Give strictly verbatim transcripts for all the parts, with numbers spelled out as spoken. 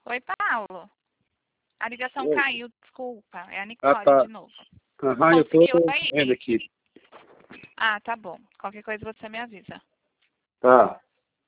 Oi, Paulo. A ligação Oi. caiu, desculpa. É a Ah, Nicole tá. de novo. Aham, eu tô Conseguiu aí? vendo aqui. Ah, tá bom. Qualquer coisa você me avisa. Tá.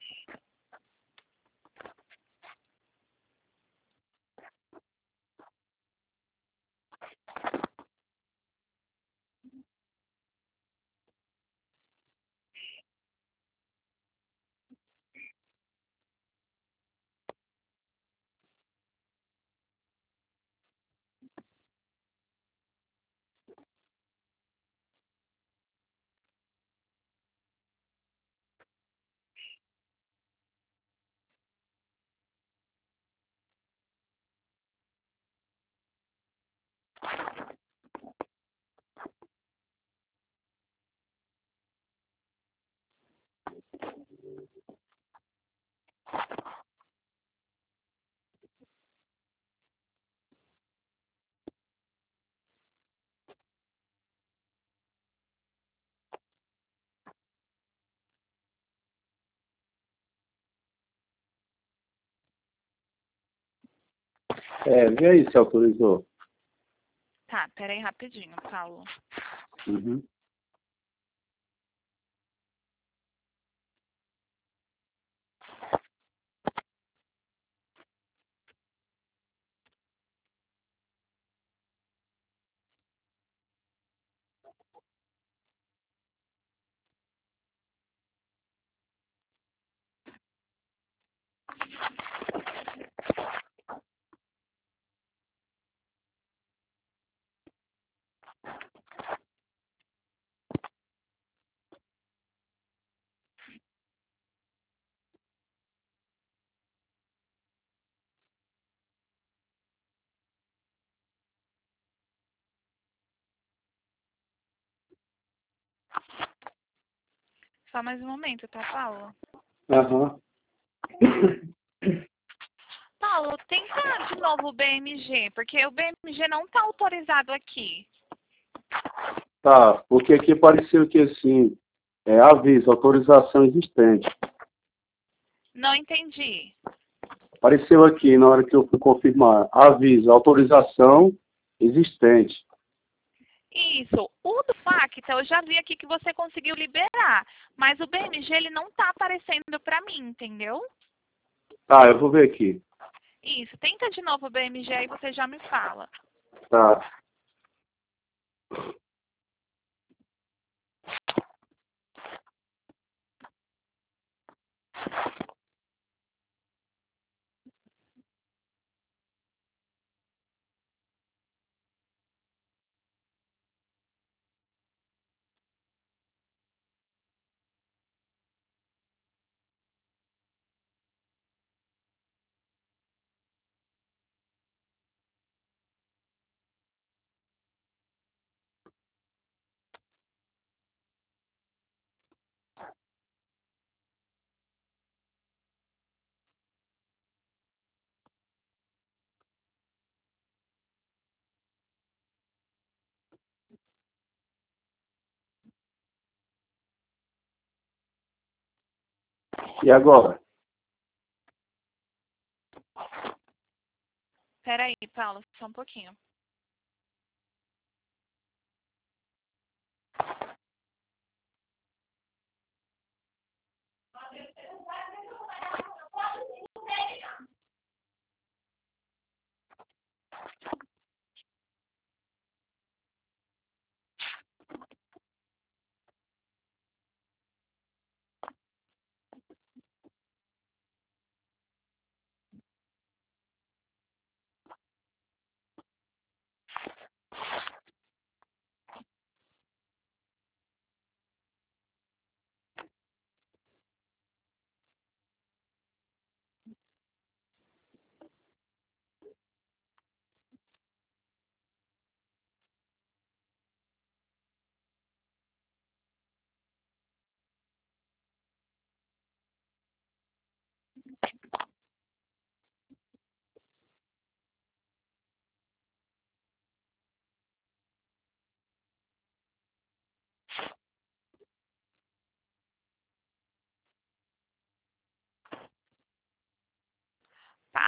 É, vê aí se autorizou. Tá, peraí rapidinho, Paulo. Uhum. Só mais um momento, tá, Paulo? Aham. Paulo, tenta de novo o B M G, porque o B M G não tá autorizado aqui. Tá, porque aqui apareceu que assim, é, aviso, autorização existente. Não entendi. Apareceu aqui na hora que eu fui confirmar, aviso, autorização existente. Isso. O do Facta, eu já vi aqui que você conseguiu liberar, mas o B M G ele não tá aparecendo pra mim, entendeu? Tá, eu vou ver aqui. Isso. Tenta de novo o B M G e você já me fala. Tá. E agora? Peraí, Paulo, só um pouquinho.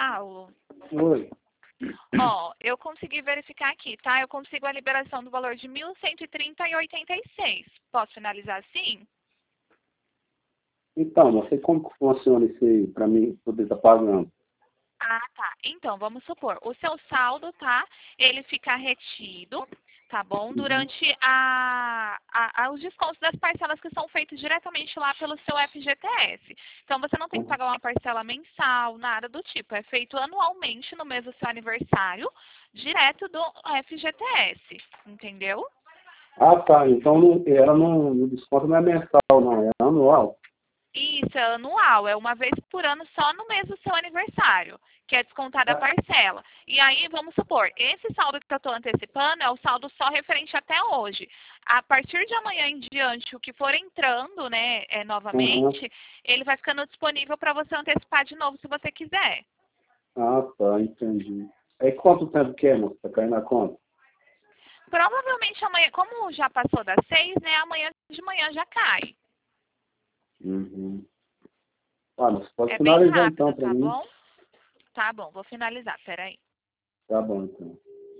Paulo, Oi. ó, eu consegui verificar aqui, tá? Eu consigo a liberação do valor de mil cento e trinta e oitenta e seis. Posso finalizar assim? Então, não sei como que funciona isso aí, para mim poder estar pagando. Ah, tá. Então, vamos supor, o seu saldo, tá? Ele fica retido, tá bom? Durante a, a, a- os descontos das parcelas que são feitos diretamente lá pelo seu F G T S. Então, você não tem que pagar uma parcela mensal, nada do tipo. É feito anualmente no mês do seu aniversário, direto do F G T S, entendeu? Ah, tá. Então não, ela não, o desconto não é mensal, não, é anual. Isso, é anual, é uma vez por ano só no mês do seu aniversário, que é descontada a parcela. E aí, vamos supor, esse saldo que eu estou antecipando é o saldo só referente até hoje. A partir de amanhã em diante, o que for entrando, né, é, novamente, ele vai ficando disponível para você antecipar de novo, se você quiser. Ah, tá, entendi. Aí quanto tempo que é, moço, pra cair na conta? Provavelmente amanhã, como já passou das seis, né, amanhã de manhã já cai. Uhum. Ah, mas pode É bem finalizar rápido, então para tá mim. bom? Tá bom, vou finalizar, peraí. Tá bom, então.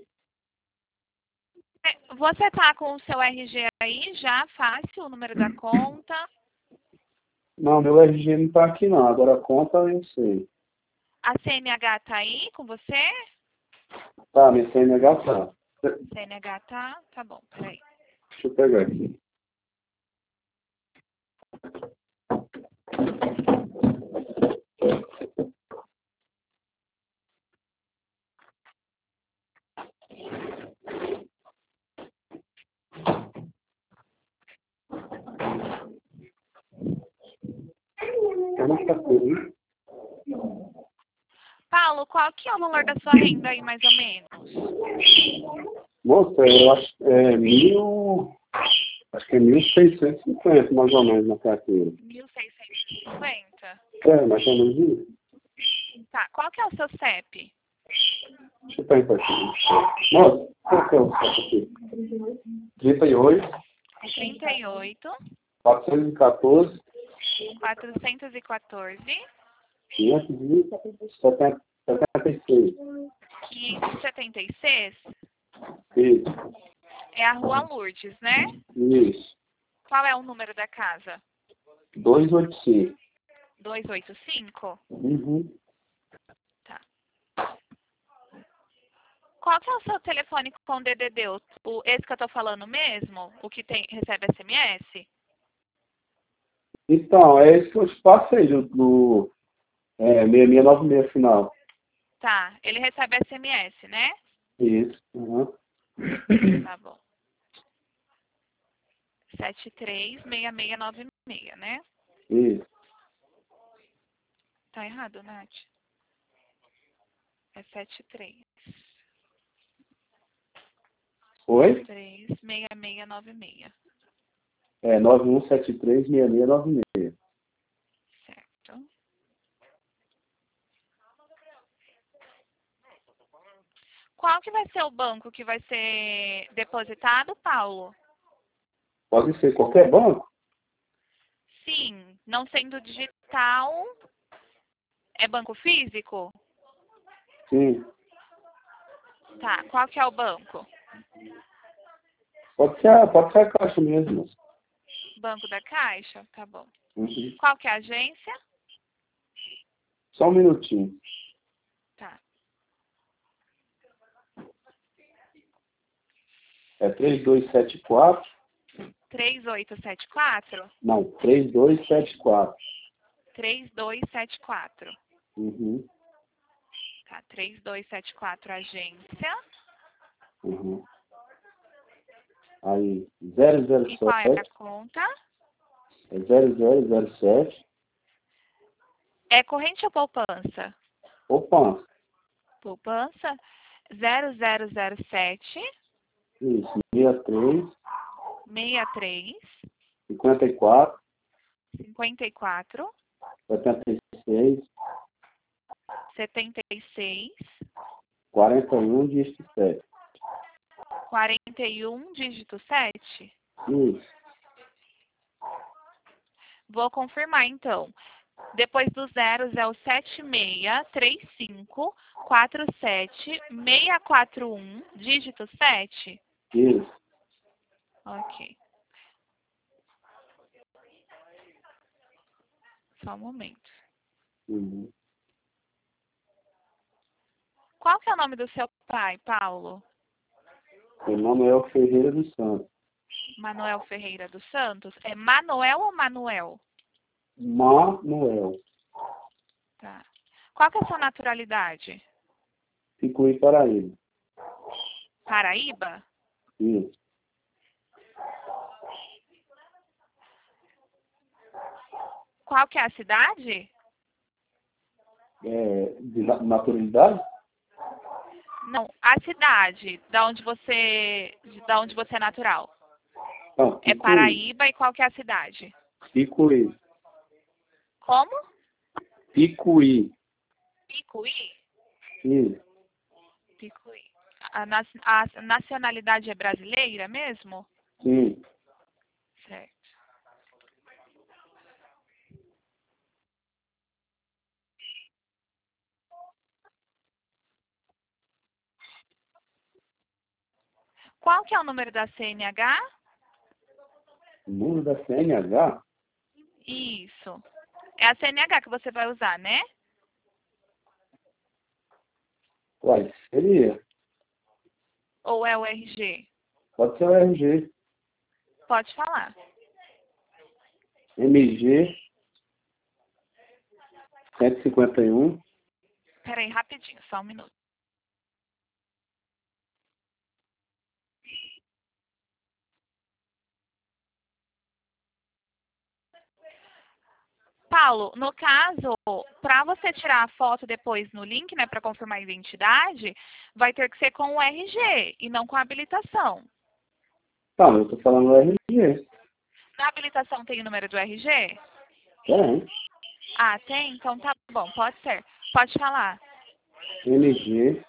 É, Você tá com o seu R G aí já, fácil, o número da conta? Não, meu R G não tá aqui não, agora a conta eu sei. A C N H tá aí com você? Tá, minha C N H tá. C N H tá? Tá bom, peraí. Deixa eu pegar aqui. Como é que tá tudo, hein? Paulo, qual que é o valor da sua renda aí, mais ou menos? Moça, eu acho que é mil. Acho que é mil seiscentos e cinquenta, mais ou menos, na carteira. mil seiscentos e cinquenta? É, mais ou menos isso. Tá, qual que é o seu C E P? Deixa eu perguntar aqui. Moça, qual que é o saco aqui? trinta e oito, trinta e oito, quatrocentos e quatorze, quatrocentos e quatorze, quinhentos e setenta e seis. quinhentos e setenta e seis? Isso, É a Rua Lourdes, né? isso. Qual é o número da casa? duzentos e oitenta e cinco. duzentos e oitenta e cinco? Uhum. Tá. Qual que é o seu telefone com D D D? O, o- esse que eu tô falando mesmo? O que tem, recebe S M S? Então, é esse que eu te passei do, do é, seis seis nove seis final. Tá, ele recebe S M S, né? Isso. Uhum. Tá bom. sete três seis seis nove seis, né? Isso. Tá errado, Nath? É sete três. Oi? três seis seis nove seis. É nove um sete três seis seis nove seis. Certo. Qual que vai ser o banco que vai ser depositado, Paulo? Pode ser qualquer banco? Sim, não sendo digital, é banco físico? Sim. Tá, qual que é o banco? Pode ser, pode ser a caixa mesmo. Banco da Caixa? Tá bom. Uhum. Qual que é a agência? Só um minutinho. Tá. É três dois sete quatro. três oito sete quatro? Não, três dois sete quatro. três dois sete quatro. Uhum. Tá, três dois sete quatro, agência. Uhum. Aí, zero zero E qual é a sete. conta? É zero zero zero sete. É corrente ou poupança? Opa, Poupança zero zero zero sete, isso, sessenta e três, sessenta e três, cinquenta e quatro, cinquenta e quatro, setenta e seis, setenta e seis, quarenta e um, dígito sete. quarenta e um, dígito sete? Isso. Vou confirmar então. Depois dos zeros é o sete seis três cinco quatro sete seis quatro um, dígito sete? Isso. Ok. Só um momento. Uhum. Qual que é o nome do seu pai, Paulo? Meu nome é Ferreira dos Santos. Manuel Ferreira dos Santos? É Manuel ou Manuel? Manuel. Tá. Qual que é a sua naturalidade? Picuí, Paraíba. Paraíba? Isso. Qual que é a cidade? É, de na- naturalidade? Não, a cidade da onde você, da onde você é natural. Não, É Picuí. Paraíba e qual que é a cidade? Picuí. Como? Picuí. Picuí? Isso. Picuí. A, nas- a nacionalidade é brasileira mesmo? Sim. Certo. Qual que é o número da C N H? O número da C N H? Isso. É a C N H que você vai usar, né? Uai, seria. Ou é o R G? Pode ser o R G. Pode falar. M G cento e cinquenta e um. Peraí, rapidinho, só um minuto. Paulo, no caso, para você tirar a foto depois no link, né, para confirmar a identidade, vai ter que ser com o R G e não com a habilitação. Tá, eu tô falando o R G. Na habilitação tem o número do R G? Tem. Ah, tem? Então tá bom, pode ser. Pode falar. M G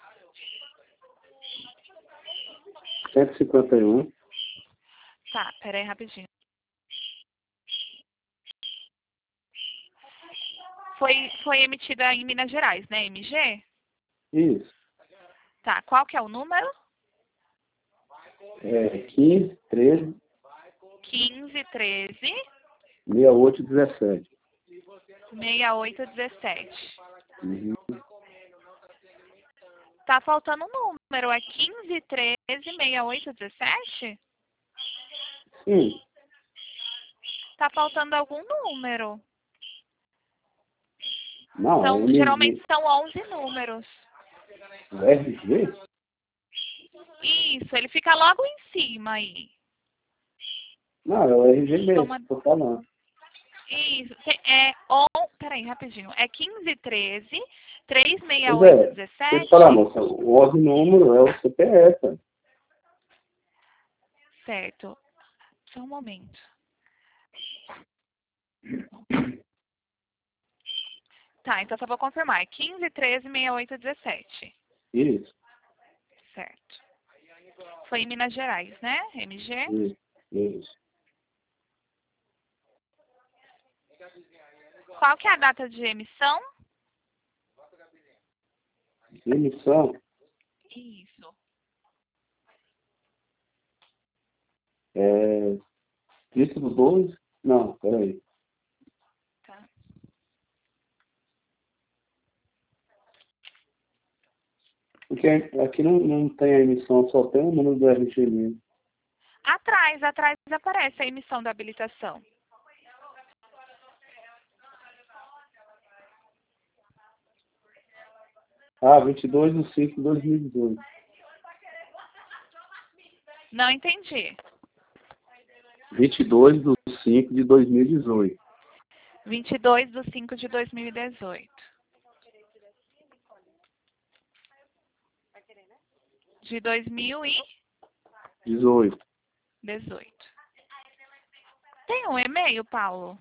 cento e cinquenta e um. Tá, peraí rapidinho. Foi, foi emitida em Minas Gerais, né, M G? Isso. Tá, qual que é o número? É quinze, treze, quinze, treze, sessenta e oito, dezessete. sessenta e oito, dezessete. Uhum. Tá faltando um número, é quinze, treze, sessenta e oito, dezessete? Sim. Tá faltando algum número. Não, é São, M G. geralmente são onze números. O R G? Isso, ele fica logo em cima aí. Não, é o R G mesmo, Toma- tô falando. Isso, te- é on... Peraí, rapidinho. É quinze, treze, trezentos e sessenta e Pois oito, é, deixa eu te falar, dezessete? moça, o onze número é o C P F. Certo. Só um momento. Tá, então só vou confirmar. É quinze, treze, sessenta e oito, dezessete. Isso, Certo. Foi em Minas Gerais, né? M G? isso, isso. Qual que é a data de emissão? Emissão Isso. é trinta do doze? Não, peraí. Tá. Porque aqui não, não tem a emissão, só tem o número do R G mesmo. Atrás, atrás aparece a emissão da habilitação. Ah, vinte e dois de cinco de dois mil e dezoito. Não entendi. vinte e dois de cinco de dois mil e dezoito. vinte e dois de cinco de dois mil e dezoito. De dois mil e dezoito. dezoito. Tem um e-mail, Paulo?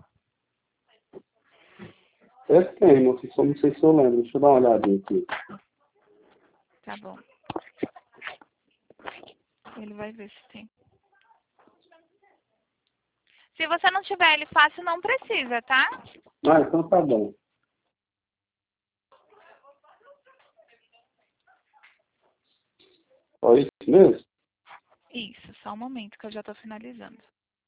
É que tem, não sei, só não sei se eu lembro. Deixa eu dar uma olhadinha aqui. Tá bom. Ele vai ver se tem. Se você não tiver ele fácil, não precisa, tá? Ah, então tá bom. Foi isso mesmo? Isso, só um momento que eu já estou finalizando.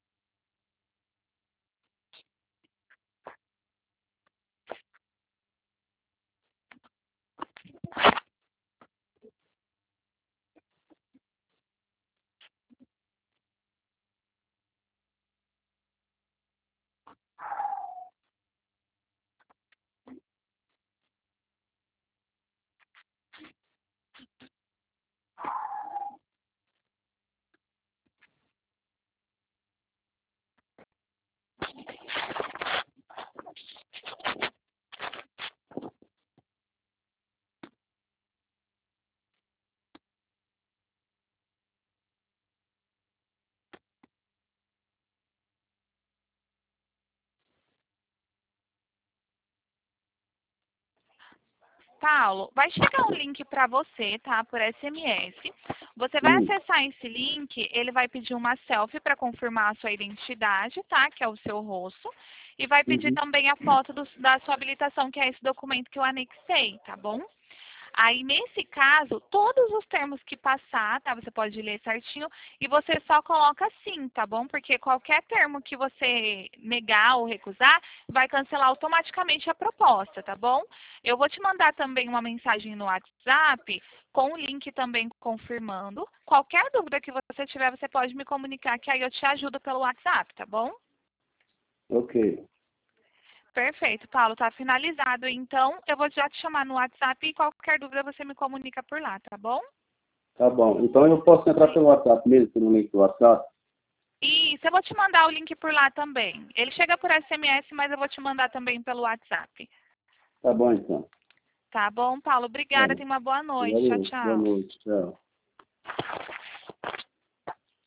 Paulo, vai chegar um link para você, tá? Por S M S. Você vai Hum, acessar esse link, ele vai pedir uma selfie para confirmar a sua identidade, tá? Que é o seu rosto. E vai pedir uhum. também a foto do- da sua habilitação, que é esse documento que eu anexei, tá bom? Aí, nesse caso, todos os termos que passar, tá? Você pode ler certinho e você só coloca sim, tá bom? Porque qualquer termo que você negar ou recusar, vai cancelar automaticamente a proposta, tá bom? Eu vou te mandar também uma mensagem no WhatsApp com o link também confirmando. Qualquer dúvida que você tiver, você pode me comunicar, que aí eu te ajudo pelo WhatsApp, tá bom? Ok. Perfeito, Paulo, tá finalizado. Então, eu vou já te chamar no WhatsApp e qualquer dúvida você me comunica por lá, tá bom? Tá bom. Então eu posso entrar pelo WhatsApp mesmo, pelo link do WhatsApp? Isso, eu vou te mandar o link por lá também. Ele chega por S M S, mas eu vou te mandar também pelo WhatsApp. Tá bom, então. Tá bom, Paulo? Tá. Obrigada, tenha uma boa noite. Tchau, Valeu. Boa tchau. noite. Tchau.